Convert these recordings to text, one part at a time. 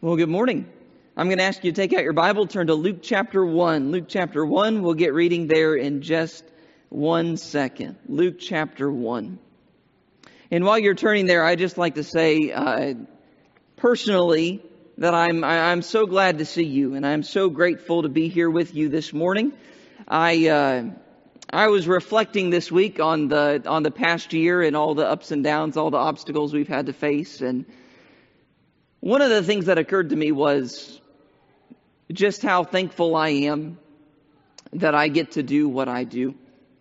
Well, good morning. I'm going to ask you to take out your Bible, turn to Luke chapter 1. Luke chapter 1, we'll get reading there in just 1 second. Luke chapter 1. And while you're turning there, I'd just like to say personally that I'm so glad to see you, and I'm so grateful to be here with you this morning. I was reflecting this week on the past year and all the ups and downs, all the obstacles we've had to face, and one of the things that occurred to me was just how thankful I am that I get to do what I do.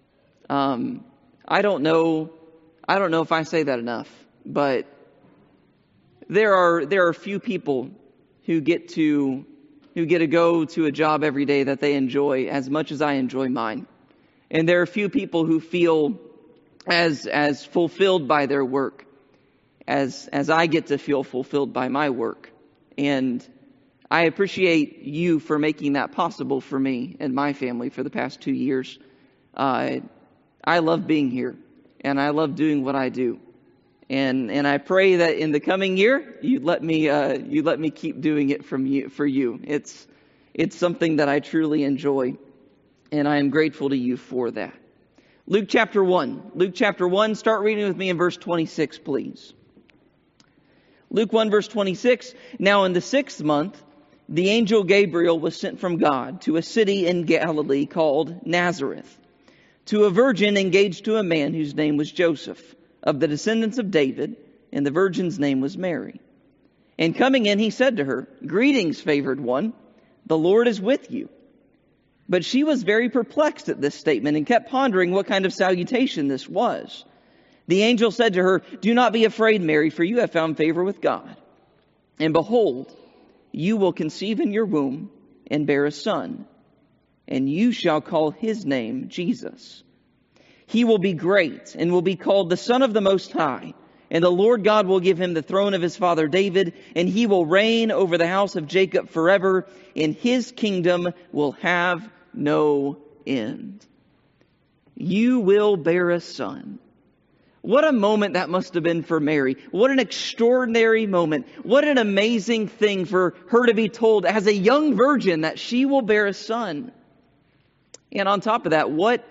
I don't know if I say that enough, but there are few people who get to go to a job every day that they enjoy as much as I enjoy mine. And there are few people who feel as fulfilled by their work as I get to feel fulfilled by my work. And I appreciate you for making that possible for me and my family for the past 2 years. I love being here, and I love doing what I do. And I pray that in the coming year, you'd let me keep doing it for you. It's something that I truly enjoy, and I am grateful to you for that. Luke chapter 1. Luke chapter 1, start reading with me in verse 26, please. Luke 1 verse 26, now in the 6th month, the angel Gabriel was sent from God to a city in Galilee called Nazareth, to a virgin engaged to a man whose name was Joseph, of the descendants of David, and the virgin's name was Mary. And coming in, he said to her, "Greetings, favored one, the Lord is with you." But she was very perplexed at this statement and kept pondering what kind of salutation this was. The angel said to her, "Do not be afraid, Mary, for you have found favor with God. And behold, you will conceive in your womb and bear a son, and you shall call his name Jesus. He will be great and will be called the Son of the Most High. And the Lord God will give him the throne of his father David, and he will reign over the house of Jacob forever, and his kingdom will have no end." You will bear a son. What a moment that must have been for Mary. What an extraordinary moment. What an amazing thing for her to be told as a young virgin that she will bear a son. And on top of that, what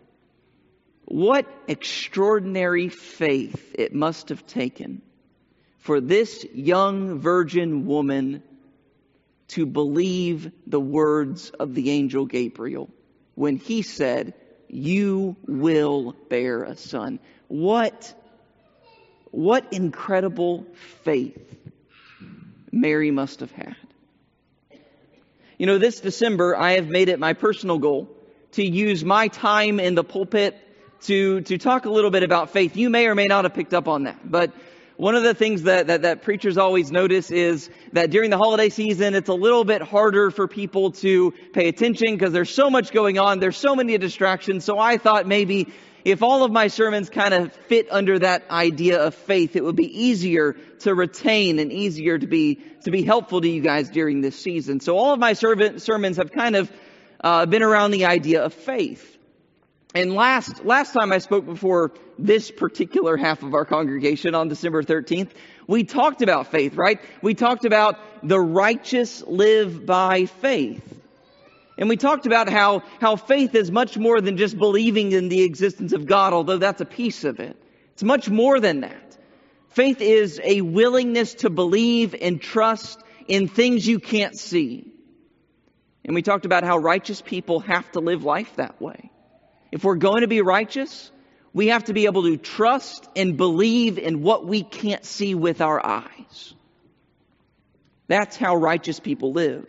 extraordinary faith it must have taken for this young virgin woman to believe the words of the angel Gabriel when he said, "You will bear a son." What incredible faith Mary must have had. You know, this December, I have made it my personal goal to use my time in the pulpit to talk a little bit about faith. You may or may not have picked up on that, but one of the things that preachers always notice is that during the holiday season, it's a little bit harder for people to pay attention because there's so much going on. There's so many distractions. So I thought maybe if all of my sermons kind of fit under that idea of faith, it would be easier to retain and easier to be helpful to you guys during this season. So all of my sermons have kind of been around the idea of faith. And last time I spoke before this particular half of our congregation on December 13th, we talked about faith, right? We talked about the righteous live by faith. And we talked about how faith is much more than just believing in the existence of God, although that's a piece of it. It's much more than that. Faith is a willingness to believe and trust in things you can't see. And we talked about how righteous people have to live life that way. If we're going to be righteous, we have to be able to trust and believe in what we can't see with our eyes. That's how righteous people live.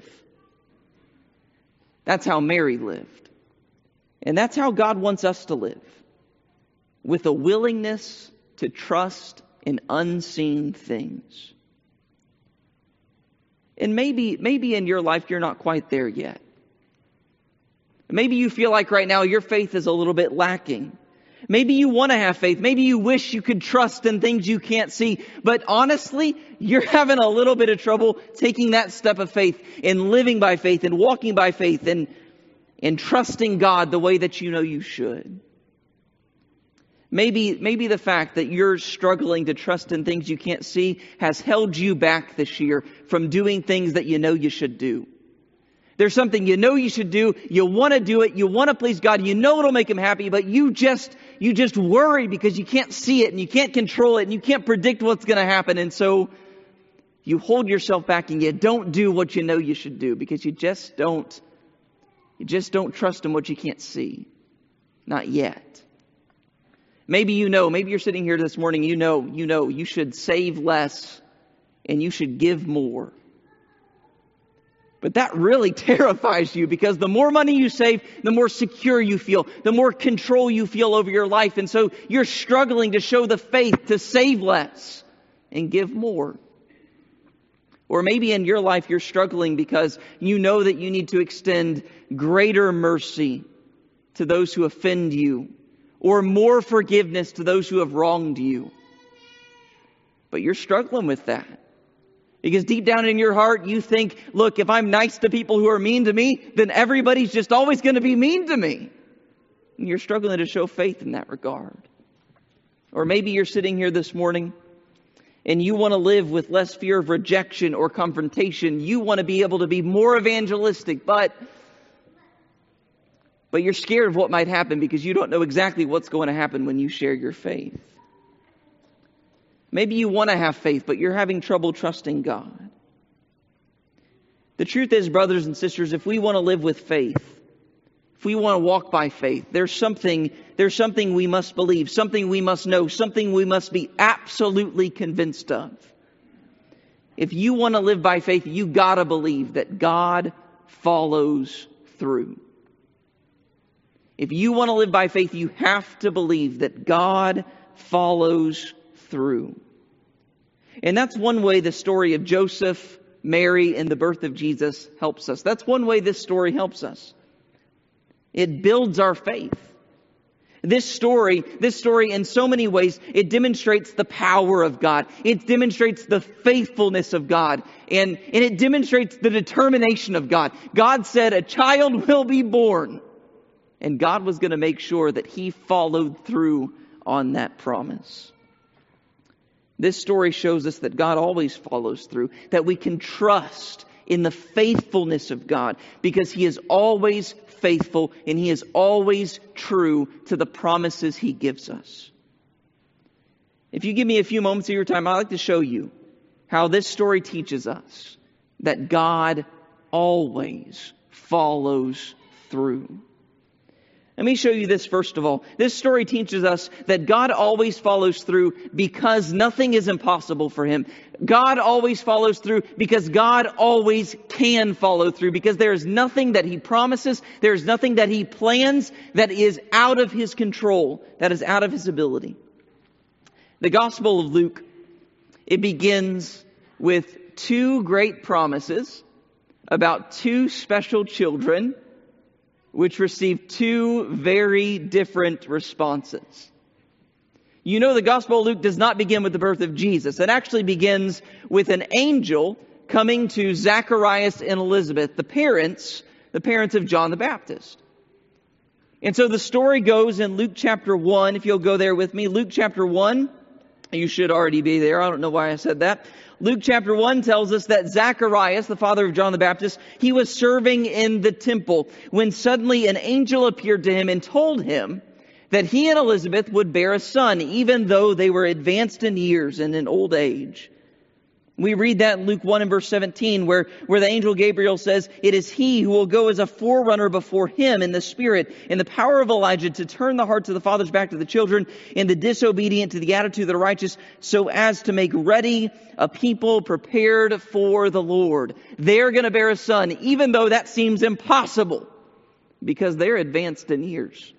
That's how Mary lived. And that's how God wants us to live. With a willingness to trust in unseen things. And maybe in your life you're not quite there yet. Maybe you feel like right now your faith is a little bit lacking. Maybe you want to have faith. Maybe you wish you could trust in things you can't see. But honestly, you're having a little bit of trouble taking that step of faith and living by faith and walking by faith and trusting God the way that you know you should. Maybe the fact that you're struggling to trust in things you can't see has held you back this year from doing things that you know you should do. There's something you know you should do, you want to do it, you want to please God, you know it'll make Him happy, but you just worry because you can't see it and you can't control it and you can't predict what's going to happen. And so you hold yourself back and you don't do what you know you should do because you just don't trust in what you can't see. Not yet. Maybe maybe you're sitting here this morning, you know you should save less and you should give more. But that really terrifies you because the more money you save, the more secure you feel, the more control you feel over your life. And so you're struggling to show the faith to save less and give more. Or maybe in your life you're struggling because you know that you need to extend greater mercy to those who offend you or more forgiveness to those who have wronged you. But you're struggling with that. Because deep down in your heart, you think, look, if I'm nice to people who are mean to me, then everybody's just always going to be mean to me. And you're struggling to show faith in that regard. Or maybe you're sitting here this morning and you want to live with less fear of rejection or confrontation. You want to be able to be more evangelistic, but you're scared of what might happen because you don't know exactly what's going to happen when you share your faith. Maybe you want to have faith, but you're having trouble trusting God. The truth is, brothers and sisters, if we want to live with faith, if we want to walk by faith, there's something we must believe, something we must know, something we must be absolutely convinced of. If you want to live by faith, you got to believe that God follows through. If you want to live by faith, you have to believe that God follows through. And that's one way the story of Joseph, Mary, and the birth of Jesus helps us. That's one way this story helps us. It builds our faith. This story in so many ways, it demonstrates the power of God. It demonstrates the faithfulness of God. And it demonstrates the determination of God. God said a child will be born. And God was going to make sure that He followed through on that promise. This story shows us that God always follows through, that we can trust in the faithfulness of God because He is always faithful and He is always true to the promises He gives us. If you give me a few moments of your time, I'd like to show you how this story teaches us that God always follows through. Let me show you this first of all. This story teaches us that God always follows through because nothing is impossible for Him. God always follows through because God always can follow through. Because there is nothing that He promises, there is nothing that He plans that is out of His control, that is out of His ability. The Gospel of Luke, it begins with two great promises about two special children which received two very different responses. You know, the Gospel of Luke does not begin with the birth of Jesus. It actually begins with an angel coming to Zacharias and Elizabeth, the parents of John the Baptist. And so the story goes in Luke chapter 1, if you'll go there with me. Luke chapter 1, you should already be there. I don't know why I said that. Luke chapter 1 tells us that Zacharias, the father of John the Baptist, he was serving in the temple when suddenly an angel appeared to him and told him that he and Elizabeth would bear a son, even though they were advanced in years and in old age. We read that in Luke 1 and verse 17, where the angel Gabriel says, "It is he who will go as a forerunner before him in the spirit, in the power of Elijah, to turn the hearts of the fathers back to the children, and the disobedient to the attitude of the righteous, so as to make ready a people prepared for the Lord." They're going to bear a son, even though that seems impossible, because they're advanced in years.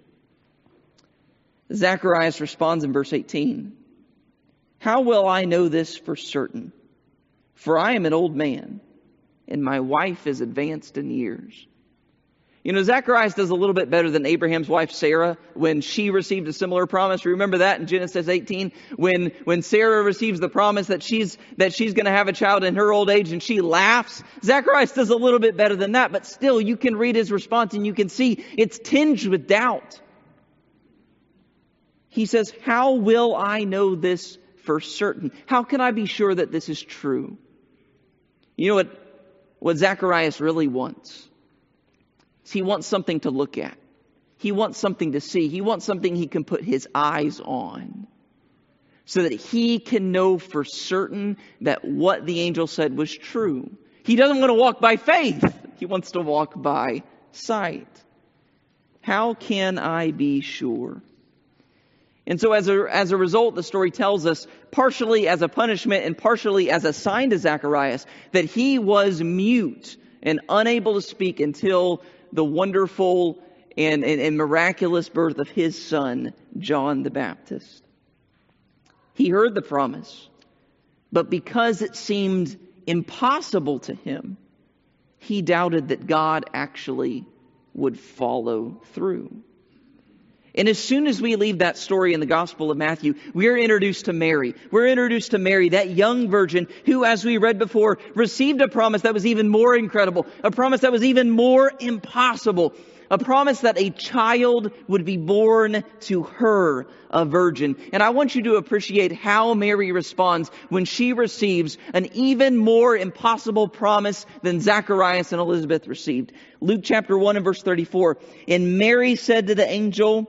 Zacharias responds in verse 18, "How will I know this for certain? For I am an old man, and my wife is advanced in years." You know, Zacharias does a little bit better than Abraham's wife Sarah when she received a similar promise. Remember that in Genesis 18? When Sarah receives the promise that she's going to have a child in her old age and she laughs. Zacharias does a little bit better than that, but still you can read his response and you can see it's tinged with doubt. He says, how will I know this for certain? How can I be sure that this is true? You know what Zacharias really wants? He wants something to look at. He wants something to see. He wants something he can put his eyes on, so that he can know for certain that what the angel said was true. He doesn't want to walk by faith. He wants to walk by sight. How can I be sure? And so as a result, the story tells us, partially as a punishment and partially as a sign to Zacharias, that he was mute and unable to speak until the wonderful and miraculous birth of his son, John the Baptist. He heard the promise, but because it seemed impossible to him, he doubted that God actually would follow through. And as soon as we leave that story in the Gospel of Matthew, we are introduced to Mary. We're introduced to Mary, that young virgin who, as we read before, received a promise that was even more incredible, a promise that was even more impossible, a promise that a child would be born to her, a virgin. And I want you to appreciate how Mary responds when she receives an even more impossible promise than Zacharias and Elizabeth received. Luke chapter 1 and verse 34. And Mary said to the angel,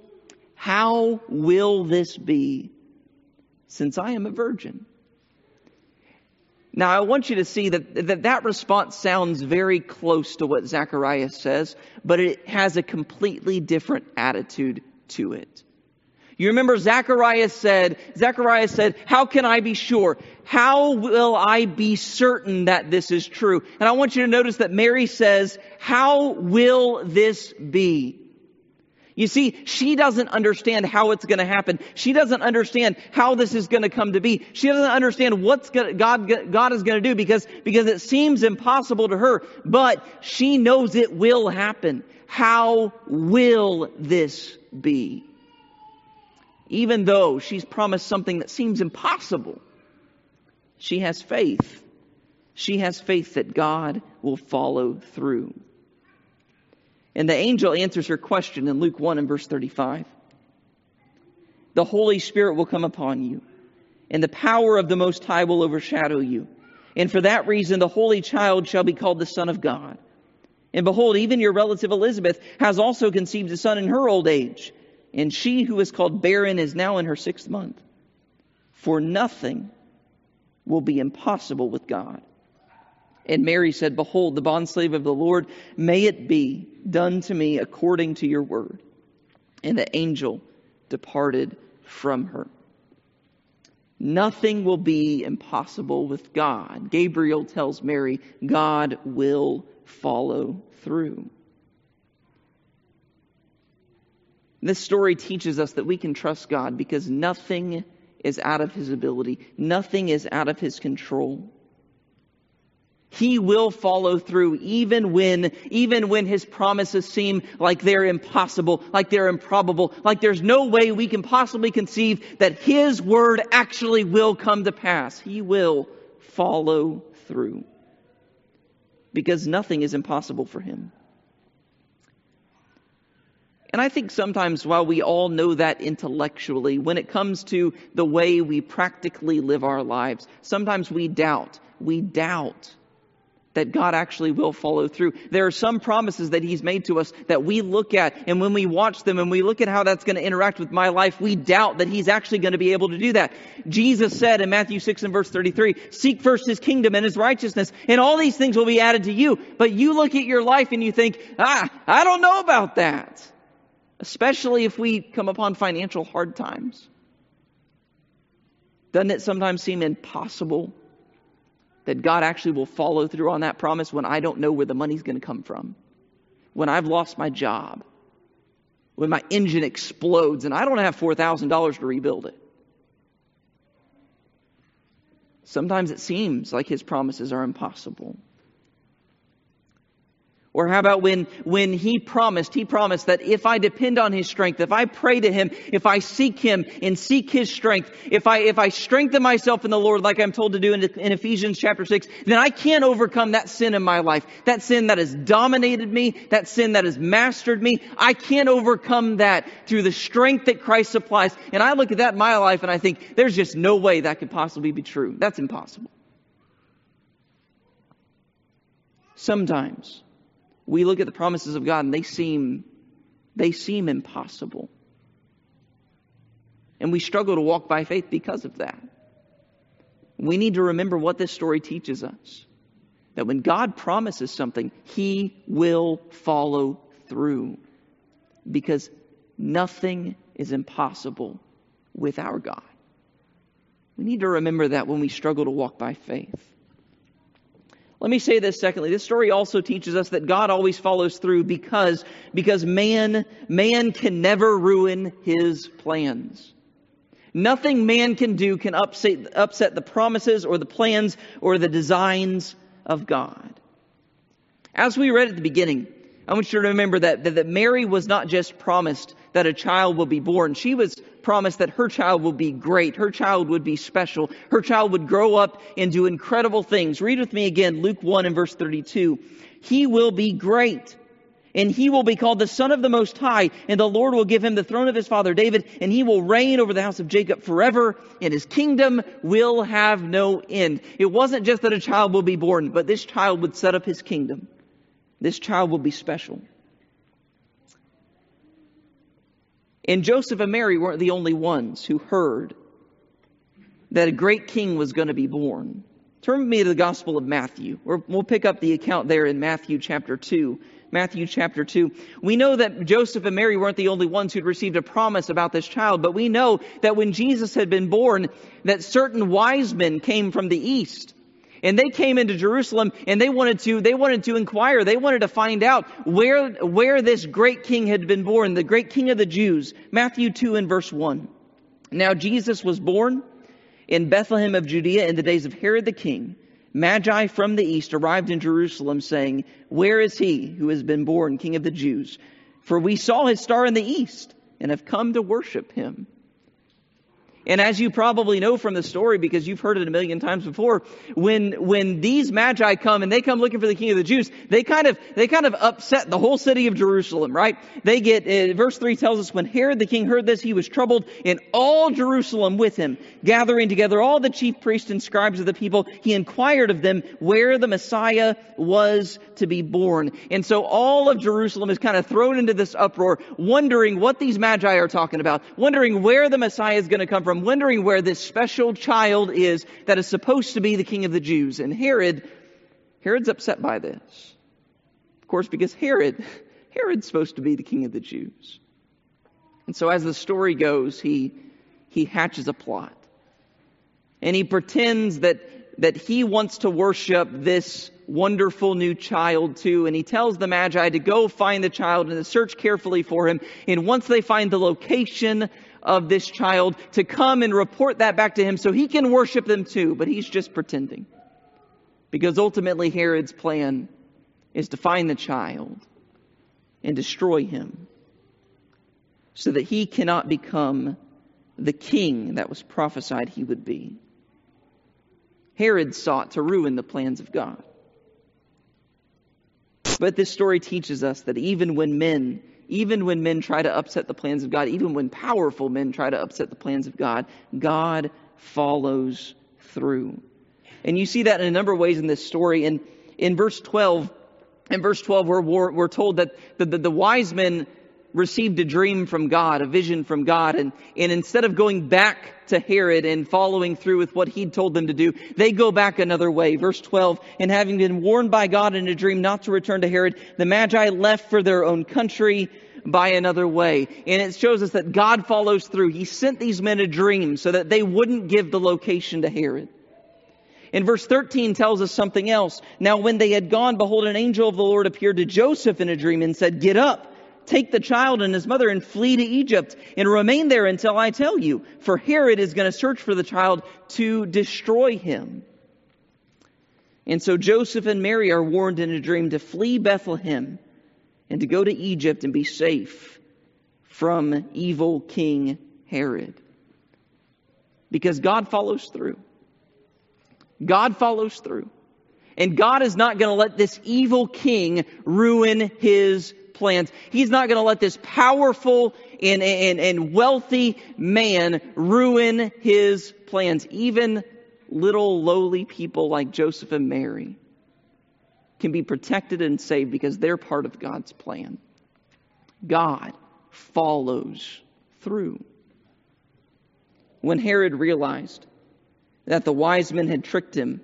how will this be, since I am a virgin? Now, I want you to see that response sounds very close to what Zacharias says, but it has a completely different attitude to it. You remember Zacharias said, how can I be sure? How will I be certain that this is true? And I want you to notice that Mary says, how will this be? You see, she doesn't understand how it's going to happen. She doesn't understand how this is going to come to be. She doesn't understand what God is going to do because it seems impossible to her. But she knows it will happen. How will this be? Even though she's promised something that seems impossible, she has faith. She has faith that God will follow through. And the angel answers her question in Luke 1 and verse 35. The Holy Spirit will come upon you, and the power of the Most High will overshadow you. And for that reason, the Holy Child shall be called the Son of God. And behold, even your relative Elizabeth has also conceived a son in her old age. And she who is called barren is now in her 6th month. For nothing will be impossible with God. And Mary said, behold, the bondslave of the Lord, may it be done to me according to your word. And the angel departed from her. Nothing will be impossible with God. Gabriel tells Mary, God will follow through. This story teaches us that we can trust God because nothing is out of his ability. Nothing is out of his control. He will follow through even when his promises seem like they're impossible, like they're improbable, like there's no way we can possibly conceive that his word actually will come to pass. He will follow through because nothing is impossible for him. And I think sometimes while we all know that intellectually, when it comes to the way we practically live our lives, sometimes we doubt that God actually will follow through. There are some promises that he's made to us that we look at, and when we watch them and we look at how that's going to interact with my life, we doubt that he's actually going to be able to do that. Jesus said in Matthew 6 and verse 33, seek first his kingdom and his righteousness, and all these things will be added to you. But you look at your life and you think, I don't know about that. Especially if we come upon financial hard times. Doesn't it sometimes seem impossible that God actually will follow through on that promise when I don't know where the money's going to come from? When I've lost my job? When my engine explodes and I don't have $4,000 to rebuild it? Sometimes it seems like his promises are impossible. Or how about when he promised that if I depend on his strength, if I pray to him, if I seek him and seek his strength, if I strengthen myself in the Lord like I'm told to do in Ephesians chapter 6, then I can't overcome that sin in my life. That sin that has dominated me, that sin that has mastered me. I can't overcome that through the strength that Christ supplies. And I look at that in my life and I think there's just no way that could possibly be true. That's impossible. Sometimes we look at the promises of God and they seem impossible. And we struggle to walk by faith because of that. We need to remember what this story teaches us. That when God promises something, He will follow through. Because nothing is impossible with our God. We need to remember that when we struggle to walk by faith. Let me say this secondly. This story also teaches us that God always follows through because man can never ruin His plans. Nothing man can do can upset the promises or the plans or the designs of God. As we read at the beginning, I want you to remember that Mary was not just promised that a child will be born. She was promised that her child will be great. Her child would be special. Her child would grow up and do incredible things. Read with me again, Luke 1 and verse 32. He will be great, and he will be called the Son of the Most High, and the Lord will give him the throne of his father David, and he will reign over the house of Jacob forever, and his kingdom will have no end. It wasn't just that a child will be born, but this child would set up his kingdom. This child will be special. And Joseph and Mary weren't the only ones who heard that a great king was going to be born. Turn with me to the Gospel of Matthew. We'll pick up the account there in Matthew chapter 2. Matthew chapter 2. We know that Joseph and Mary weren't the only ones who'd received a promise about this child, but we know that when Jesus had been born, that certain wise men came from the east. And they came into Jerusalem and they wanted to inquire. They wanted to find out where this great king had been born, the great king of the Jews. Matthew 2 and verse 1. Now Jesus was born in Bethlehem of Judea in the days of Herod the king. Magi from the east arrived in Jerusalem saying, "Where is he who has been born King of the Jews? For we saw his star in the east and have come to worship him." And as you probably know from the story, because you've heard it a million times before, when these magi come and they come looking for the king of the Jews, they kind of upset the whole city of Jerusalem, right? Verse 3 tells us, when Herod the king heard this, he was troubled, and all Jerusalem with him. Gathering together all the chief priests and scribes of the people, he inquired of them where the Messiah was to be born. And so all of Jerusalem is kind of thrown into this uproar, wondering what these magi are talking about, wondering where the Messiah is going to come from, wondering where this special child is that is supposed to be the king of the Jews. And Herod's upset by this. Of course, because Herod's supposed to be the king of the Jews. And so as the story goes, he hatches a plot. And he pretends that he wants to worship this wonderful new child too. And he tells the Magi to go find the child and to search carefully for him. And once they find the location of this child, to come and report that back to him so he can worship them too. But he's just pretending. Because ultimately Herod's plan is to find the child and destroy him so that he cannot become the king that was prophesied he would be. Herod sought to ruin the plans of God. But this story teaches us that even when men try to upset the plans of God, even when powerful men try to upset the plans of God, God follows through. And you see that in a number of ways in this story. In verse 12, we're told that the wise men received a dream from God, a vision from God. And instead of going back to Herod and following through with what he'd told them to do, they go back another way. Verse 12, and having been warned by God in a dream not to return to Herod, the Magi left for their own country by another way. And it shows us that God follows through. He sent these men a dream so that they wouldn't give the location to Herod. And verse 13 tells us something else. Now when they had gone, behold, an angel of the Lord appeared to Joseph in a dream and said, "Get up, take the child and his mother and flee to Egypt and remain there until I tell you, for Herod is going to search for the child to destroy him." And so Joseph and Mary are warned in a dream to flee Bethlehem and to go to Egypt and be safe from evil King Herod. Because God follows through. God follows through. And God is not going to let this evil king ruin his plans. He's not going to let this powerful and wealthy man ruin his plans. Even little lowly people like Joseph and Mary can be protected and saved because they're part of God's plan. God follows through. When Herod realized that the wise men had tricked him,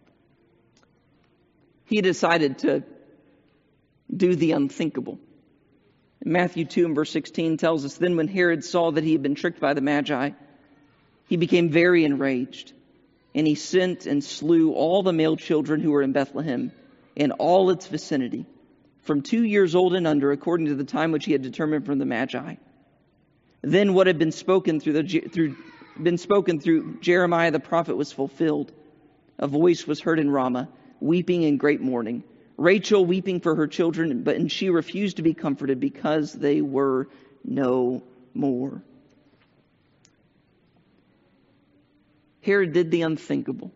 he decided to do the unthinkable. Matthew 2 and verse 16 tells us, "Then when Herod saw that he had been tricked by the Magi, he became very enraged, and he sent and slew all the male children who were in Bethlehem and all its vicinity, from 2 years old and under, according to the time which he had determined from the Magi. Then what had been spoken through Jeremiah the prophet was fulfilled. A voice was heard in Ramah, weeping in great mourning, Rachel weeping for her children, and she refused to be comforted because they were no more." Herod did the unthinkable.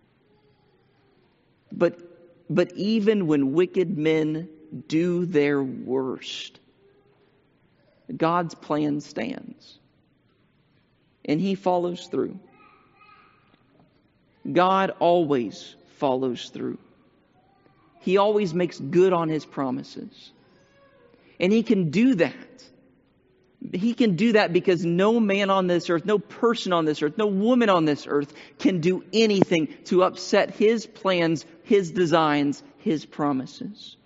But even when wicked men do their worst, God's plan stands. And he follows through. God always follows through. He always makes good on his promises. And he can do that. He can do that because no man on this earth, no person on this earth, no woman on this earth can do anything to upset his plans, his designs, his promises.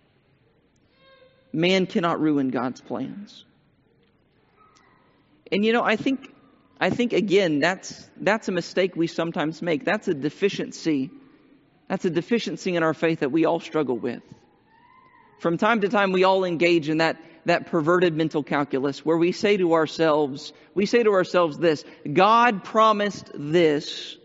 Man cannot ruin God's plans. And I think again, that's a mistake we sometimes make. That's a deficiency. That's a deficiency in our faith that we all struggle with. From time to time, we all engage in that perverted mental calculus where we say to ourselves this: God promised this,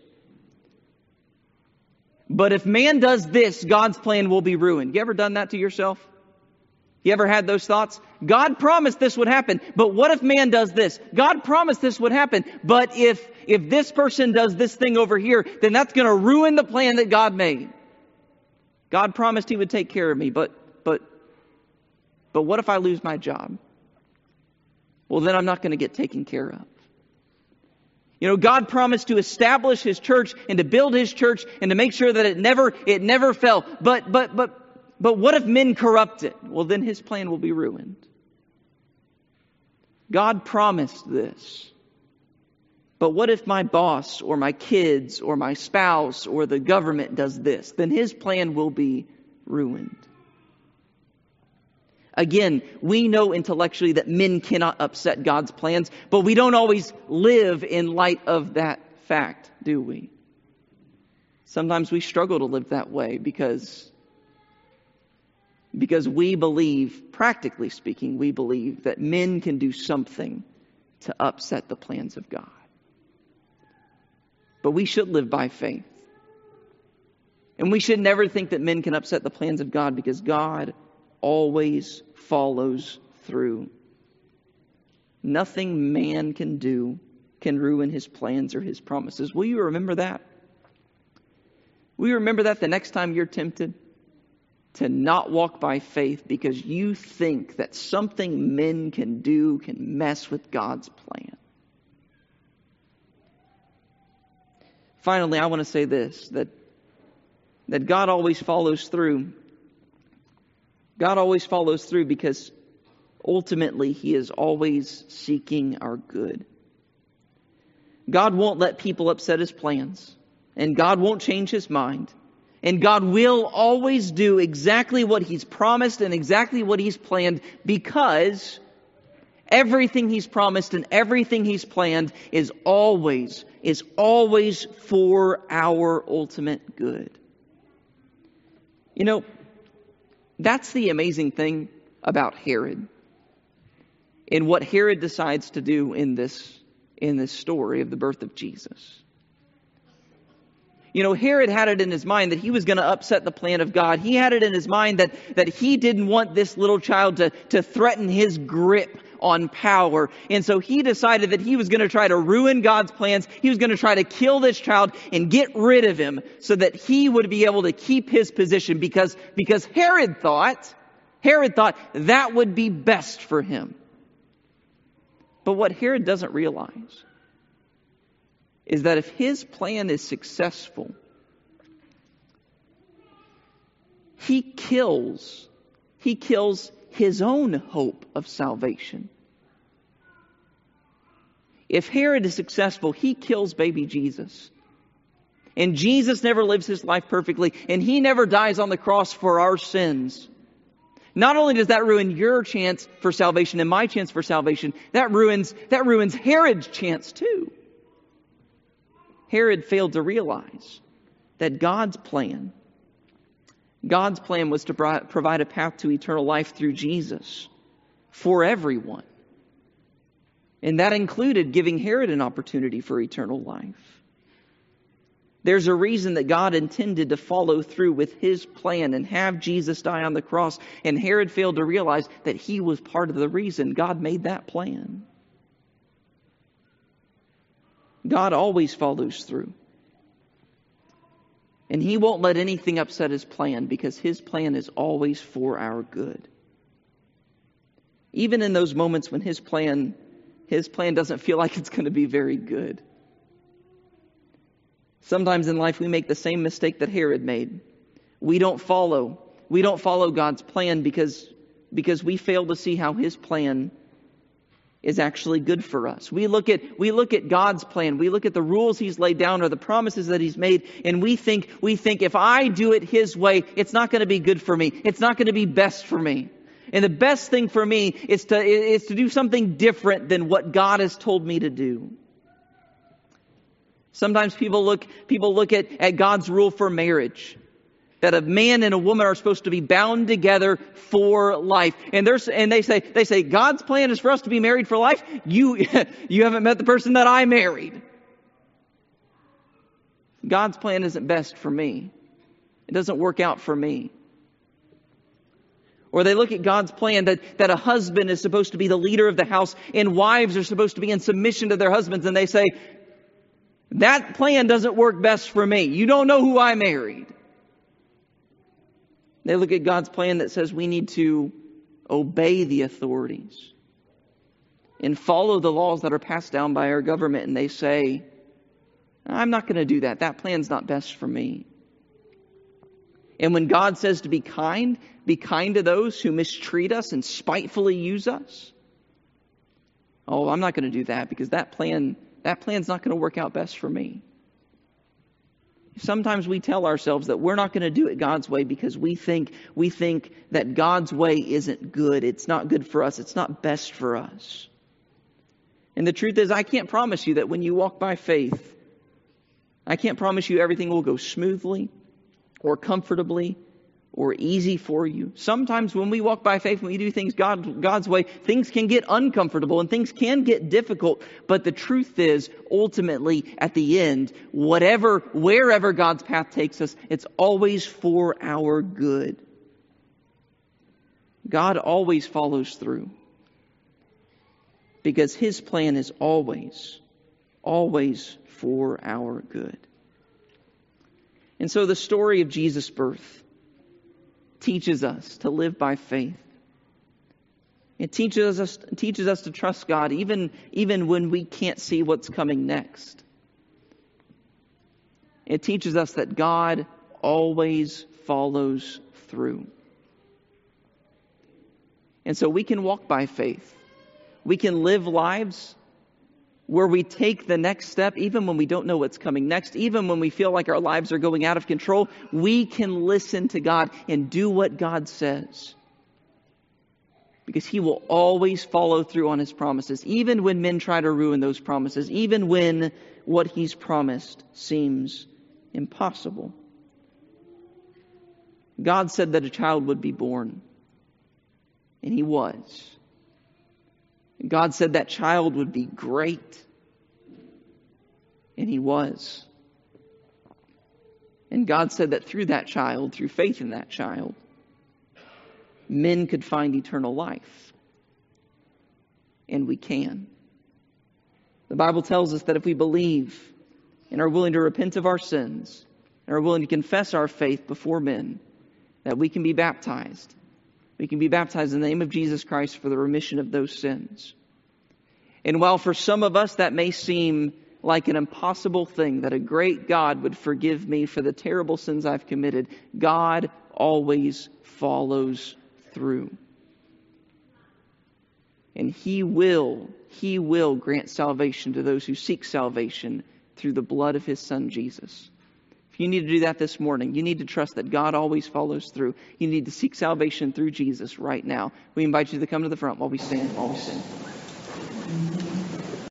but if man does this, God's plan will be ruined. You ever done that to yourself? You ever had those thoughts? God promised this would happen, but what if man does this? God promised this would happen, but if this person does this thing over here, then that's going to ruin the plan that God made. God promised he would take care of me, but what if I lose my job? Well, then I'm not going to get taken care of. God promised to establish his church and to build his church and to make sure that it never fell. But what if men corrupt it? Well, then his plan will be ruined. God promised this. But what if my boss or my kids or my spouse or the government does this? Then his plan will be ruined. Again, we know intellectually that men cannot upset God's plans, but we don't always live in light of that fact, do we? Sometimes we struggle to live that way because we believe, practically speaking, we believe that men can do something to upset the plans of God. But we should live by faith. And we should never think that men can upset the plans of God, because God always follows through. Nothing man can do can ruin his plans or his promises. Will you remember that? Will you remember that the next time you're tempted to not walk by faith because you think that something men can do can mess with God's plan? Finally, I want to say this, that God always follows through. God always follows through because ultimately he is always seeking our good. God won't let people upset his plans, and God won't change his mind. And God will always do exactly what he's promised and exactly what he's planned, because everything he's promised and everything he's planned is always for our ultimate good. That's the amazing thing about Herod and what Herod decides to do in this story of the birth of Jesus. You know, Herod had it in his mind that he was going to upset the plan of God. He had it in his mind that he didn't want this little child to threaten his grip on power. And so he decided that he was going to try to ruin God's plans. He was going to try to kill this child and get rid of him so that he would be able to keep his position because Herod thought that would be best for him. But what Herod doesn't realize is that if his plan is successful, he kills his own hope of salvation. If Herod is successful, he kills baby Jesus. And Jesus never lives his life perfectly, and he never dies on the cross for our sins. Not only does that ruin your chance for salvation and my chance for salvation, that ruins Herod's chance too. Herod failed to realize that God's plan was to provide a path to eternal life through Jesus for everyone. And that included giving Herod an opportunity for eternal life. There's a reason that God intended to follow through with his plan and have Jesus die on the cross. And Herod failed to realize that he was part of the reason God made that plan. God always follows through. And he won't let anything upset his plan because his plan is always for our good. Even in those moments when his plan doesn't feel like it's going to be very good. Sometimes in life we make the same mistake that Herod made. We don't follow God's plan because we fail to see how his plan is actually good for us. We look at God's plan. We look at the rules he's laid down or the promises that he's made, and we think if I do it his way, it's not going to be good for me. It's not going to be best for me. And the best thing for me is to do something different than what God has told me to do. Sometimes people look at God's rule for marriage. That a man and a woman are supposed to be bound together for life. And they say God's plan is for us to be married for life. You haven't met the person that I married. God's plan isn't best for me. It doesn't work out for me. Or they look at God's plan that a husband is supposed to be the leader of the house and wives are supposed to be in submission to their husbands, and they say, that plan doesn't work best for me. You don't know who I married. They look at God's plan that says we need to obey the authorities and follow the laws that are passed down by our government. And they say, I'm not going to do that. That plan's not best for me. And when God says to be kind to those who mistreat us and spitefully use us. Oh, I'm not going to do that because that plan's not going to work out best for me. Sometimes we tell ourselves that we're not going to do it God's way because we think that God's way isn't good. It's not good for us. It's not best for us. And the truth is, I can't promise you that when you walk by faith, I can't promise you everything will go smoothly or comfortably or easy for you. Sometimes when we walk by faith, when we do things God's way, things can get uncomfortable and things can get difficult. But the truth is, ultimately, at the end, wherever God's path takes us, it's always for our good. God always follows through because his plan is always for our good. And so the story of Jesus' birth teaches us to live by faith. It teaches us to trust God even when we can't see what's coming next. It teaches us that God always follows through. And so we can walk by faith. We can live lives where we take the next step, even when we don't know what's coming next, even when we feel like our lives are going out of control, we can listen to God and do what God says. Because he will always follow through on his promises, even when men try to ruin those promises, even when what he's promised seems impossible. God said that a child would be born, and he was. God said that child would be great, and he was. And God said that through that child, through faith in that child, men could find eternal life. And we can. The Bible tells us that if we believe and are willing to repent of our sins, and are willing to confess our faith before men, that we can be baptized. We can be baptized in the name of Jesus Christ for the remission of those sins. And while for some of us that may seem like an impossible thing, that a great God would forgive me for the terrible sins I've committed, God always follows through. And He will grant salvation to those who seek salvation through the blood of His Son, Jesus. If you need to do that this morning, you need to trust that God always follows through. You need to seek salvation through Jesus right now. We invite you to come to the front while we stand, while we sing.